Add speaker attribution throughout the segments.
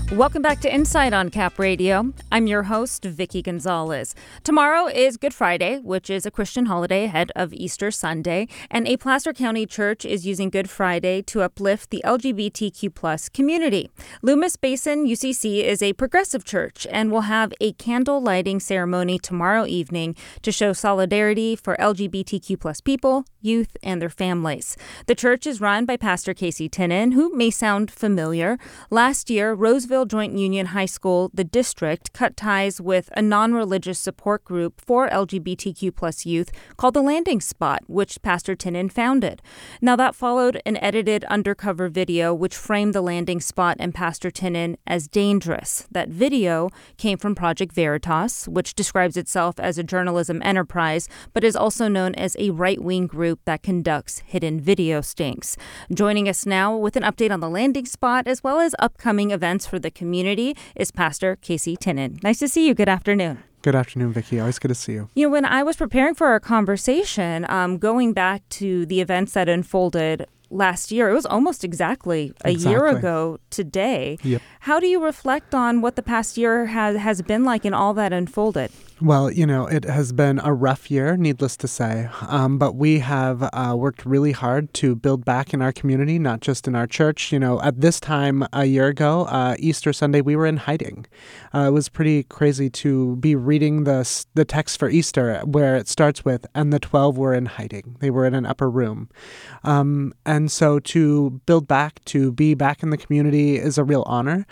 Speaker 1: Welcome back to Insight on Cap Radio. I'm your host, Vicky Gonzalez. Tomorrow is Good Friday, which is a Christian holiday ahead of Easter Sunday, and a Placer County church is using Good Friday to uplift the LGBTQ plus community. Loomis Basin UCC is a progressive church and will have a candle lighting ceremony tomorrow evening to show solidarity for LGBTQ plus people, youth, and their families. The church is run by Pastor Casey Tinnin, who may sound familiar. Last year, Roseville Joint Union High School, the district, cut ties with a non-religious support group for LGBTQ plus youth called The Landing Spot, which Pastor Tinnin founded. Now, that followed an edited undercover video which framed The Landing Spot and Pastor Tinnin as dangerous. That video came from Project Veritas, which describes itself as a journalism enterprise, but is also known as a right-wing group that conducts hidden video stings. Joining us now with an update on The Landing Spot, as well as upcoming events for the community, is Pastor Casey Tinnin. Nice to see you. Good afternoon.
Speaker 2: Good afternoon, Vicky. Always good to see you.
Speaker 1: You know, when I was preparing for our conversation, going back to the events that unfolded last year, it was almost exactly a year ago today.
Speaker 2: Yep.
Speaker 1: How do you reflect on what the past year has been like and all that unfolded?
Speaker 2: Well, you know, it has been a rough year, needless to say, but we have worked really hard to build back in our community, not just in our church. You know, at this time a year ago, Easter Sunday, we were in hiding. It was pretty crazy to be reading the text for Easter where it starts with, and the 12 were in hiding. They were in an upper room. And so to build back, to be back in the community is a real honor.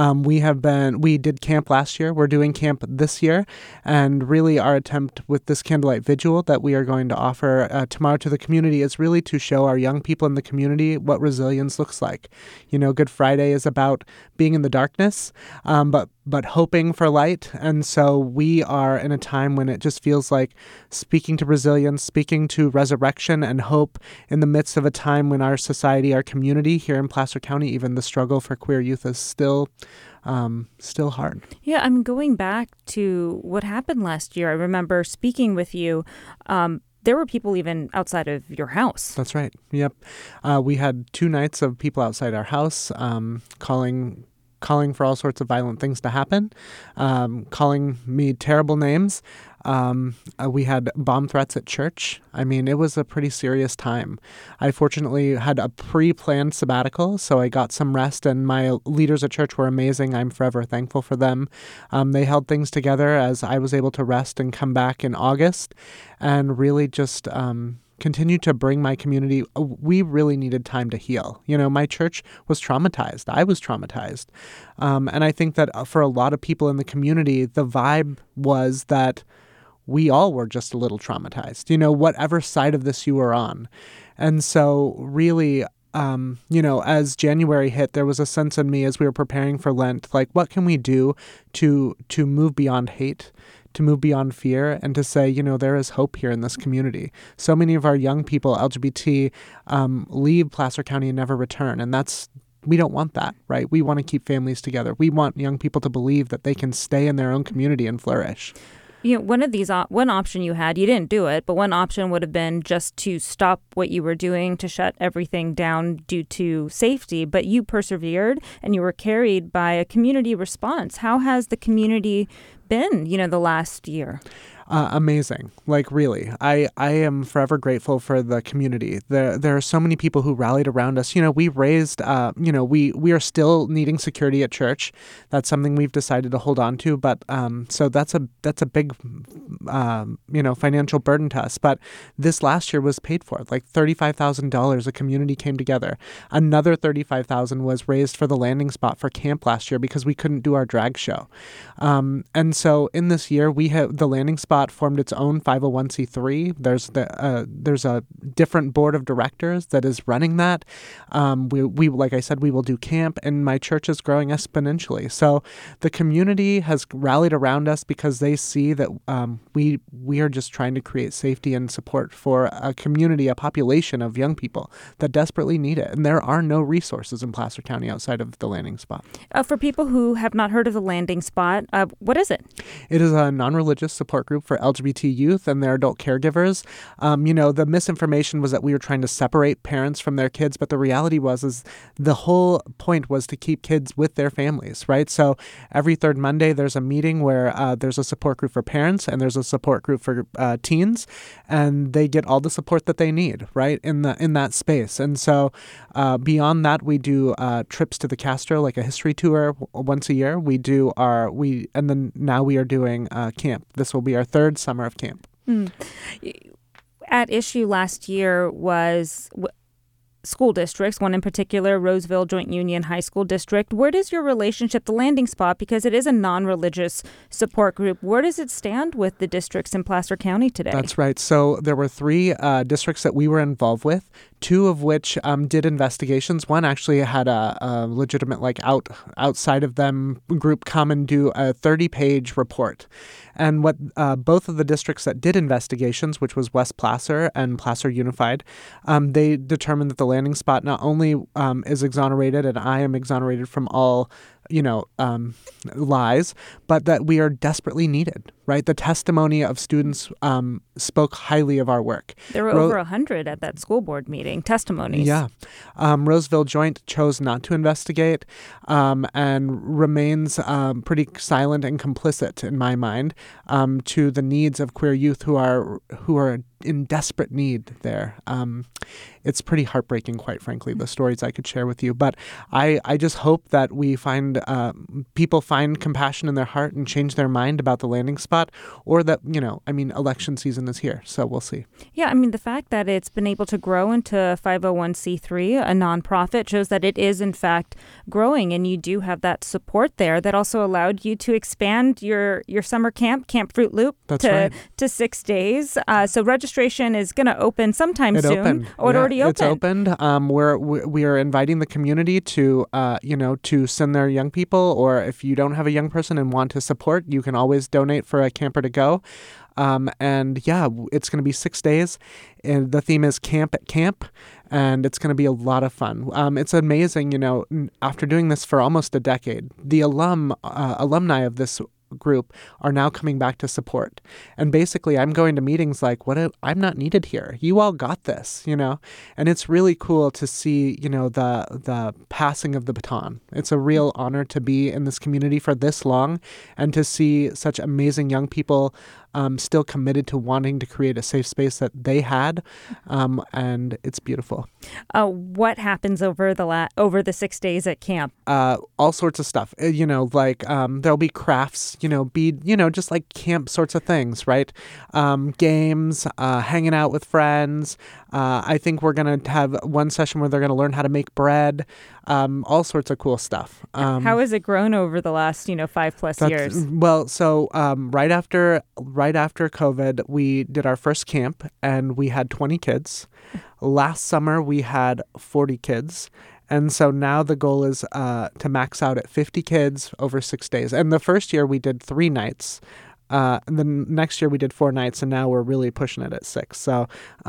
Speaker 2: We did camp last year. We're doing camp this year. And really our attempt with this candlelight vigil that we are going to offer tomorrow to the community is really to show our young people in the community what resilience looks like. You know, Good Friday is about being in the darkness, but hoping for light. And so we are in a time when it just feels like speaking to resilience, speaking to resurrection and hope in the midst of a time when our society, our community here in Placer County, even the struggle for queer youth is still hard.
Speaker 1: Yeah, I'm going back to what happened last year. I remember speaking with you. There were people even outside of your house.
Speaker 2: That's right. Yep. We had 2 nights of people outside our house calling for all sorts of violent things to happen, calling me terrible names. We had bomb threats at church. I mean, it was a pretty serious time. I fortunately had a pre-planned sabbatical, so I got some rest, and my leaders at church were amazing. I'm forever thankful for them. They held things together as I was able to rest and come back in August and really just continue to bring my community. We really needed time to heal. You know, my church was traumatized. I was traumatized. And I think that for a lot of people in the community, the vibe was that we all were just a little traumatized, you know, whatever side of this you were on. And so really, you know, as January hit, there was a sense in me as we were preparing for Lent, like, what can we do to move beyond hate, to move beyond fear, and to say, you know, there is hope here in this community. So many of our young people, LGBT, leave Placer County and never return. And we don't want that, right? We want to keep families together. We want young people to believe that they can stay in their own community and flourish.
Speaker 1: You know, one option you had, you didn't do it, but one option would have been just to stop what you were doing, to shut everything down due to safety. But you persevered and you were carried by a community response. How has the community been, you know, the last year?
Speaker 2: Amazing. Like, really, I am forever grateful for the community. There are so many people who rallied around us. You know, we raised, we are still needing security at church. That's something we've decided to hold on to. But so that's a big, financial burden to us. But this last year was paid for. Like $35,000, a community came together. Another $35,000 was raised for the Landing Spot for camp last year because we couldn't do our drag show. And so in this year, we have the Landing Spot formed its own 501c3. There's a different board of directors that is running that. We like I said, we will do camp, and my church is growing exponentially. So the community has rallied around us because they see that we are just trying to create safety and support for a community, a population of young people that desperately need it. And there are no resources in Placer County outside of the Landing Spot.
Speaker 1: For people who have not heard of the Landing Spot, what is it?
Speaker 2: It is a non-religious support group for LGBT youth and their adult caregivers. The misinformation was that we were trying to separate parents from their kids, but the reality is the whole point was to keep kids with their families, right? So every third Monday, there's a meeting where there's a support group for parents and there's a support group for teens, and they get all the support that they need, right, in that space. And so beyond that, we do trips to the Castro, like a history tour once a year. And then now we are doing camp. This will be our third summer of camp.
Speaker 1: At issue last year was school districts, one in particular, Roseville Joint Union High School District. Where does your relationship, the Landing Spot, because it is a non-religious support group, where does it stand with the districts in Placer County today?
Speaker 2: That's right. So there were 3 districts that we were involved with, 2 of which did investigations. One actually had a legitimate, outside of them group come and do a 30-page report. And what both of the districts that did investigations, which was West Placer and Placer Unified, they determined that the Landing Spot not only is exonerated, and I am exonerated from all lies, but that we are desperately needed, right? The testimony of students spoke highly of our work.
Speaker 1: There were over 100 at that school board meeting, testimonies.
Speaker 2: Yeah. Roseville Joint chose not to investigate and remains pretty silent and complicit, in my mind, to the needs of queer youth who are in desperate need there. It's pretty heartbreaking, quite frankly, the stories I could share with you. But I just hope that we find people find compassion in their heart and change their mind about the Landing Spot, or that, election season is here, so we'll see.
Speaker 1: Yeah, the fact that it's been able to grow into 501c3, a nonprofit, shows that it is, in fact, growing, and you do have that support there that also allowed you to expand your summer camp, Camp Fruit Loop, to 6 days. So registration is going to open sometime soon.
Speaker 2: Opened.
Speaker 1: It already opened.
Speaker 2: It's opened. We are inviting the community to send their young people, or if you don't have a young person and want to support, you can always donate for a camper to go. It's going to be 6 days. And the theme is Camp at Camp, and it's going to be a lot of fun. It's amazing, after doing this for almost a decade, the alumni of this group are now coming back to support. And basically, I'm going to meetings like, I'm not needed here. You all got this, And it's really cool to see, the passing of the baton. It's a real honor to be in this community for this long and to see such amazing young people still committed to wanting to create a safe space that they had, and it's beautiful.
Speaker 1: What happens over the 6 days at camp?
Speaker 2: All sorts of stuff. There'll be crafts, just like camp sorts of things, right? Games, hanging out with friends. I think we're going to have one session where they're going to learn how to make bread, all sorts of cool stuff.
Speaker 1: How has it grown over the last, 5+ years?
Speaker 2: Well, so right after COVID, we did our first camp and we had 20 kids. Last summer, we had 40 kids. And so now the goal is to max out at 50 kids over 6 days. And the first year we did 3 nights. The next year we did 4 nights, and now we're really pushing it at 6. So,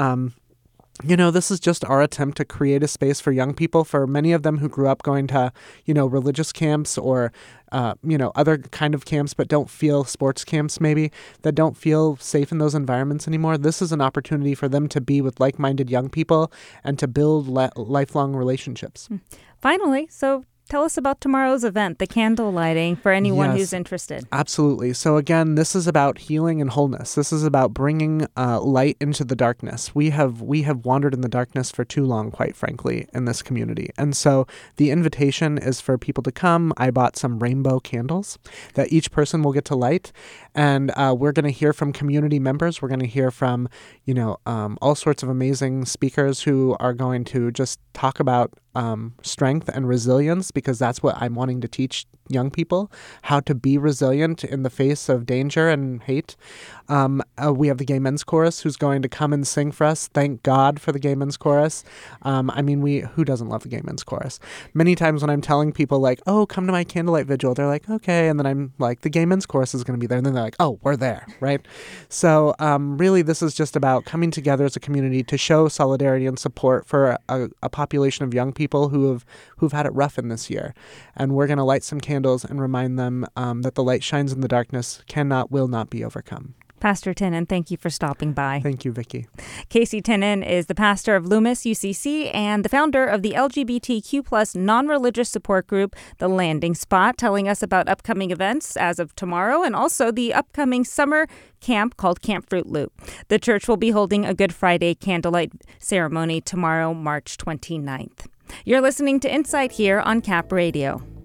Speaker 2: this is just our attempt to create a space for young people, for many of them who grew up going to, religious camps or, other kind of camps, but don't feel sports camps maybe, that don't feel safe in those environments anymore. This is an opportunity for them to be with like-minded young people and to build lifelong relationships.
Speaker 1: Finally, so tell us about tomorrow's event, the candle lighting, for anyone who's interested.
Speaker 2: Absolutely. So again, this is about healing and wholeness. This is about bringing light into the darkness. We have wandered in the darkness for too long, quite frankly, in this community. And so the invitation is for people to come. I bought some rainbow candles that each person will get to light. And we're going to hear from community members. We're going to hear from, all sorts of amazing speakers who are going to just talk about strength and resilience, because that's what I'm wanting to teach young people, how to be resilient in the face of danger and hate. We have the Gay Men's Chorus who's going to come and sing for us. Thank God for the Gay Men's Chorus. Who doesn't love the Gay Men's Chorus? Many times when I'm telling people like, oh, come to my candlelight vigil, they're like, okay. And then I'm like, the Gay Men's Chorus is going to be there. And then they're like, oh, we're there, right? So really this is just about coming together as a community to show solidarity and support for a population of young people people who've had it rough in this year. And we're going to light some candles and remind them that the light shines in the darkness, will not be overcome.
Speaker 1: Pastor Tinnen, thank you for stopping by.
Speaker 2: Thank you, Vicki.
Speaker 1: Casey Tinnen is the pastor of Loomis UCC and the founder of the LGBTQ+ non-religious support group, The Landing Spot, telling us about upcoming events as of tomorrow and also the upcoming summer camp called Camp Fruit Loop. The church will be holding a Good Friday candlelight ceremony tomorrow, March 29th. You're listening to Insight here on Cap Radio.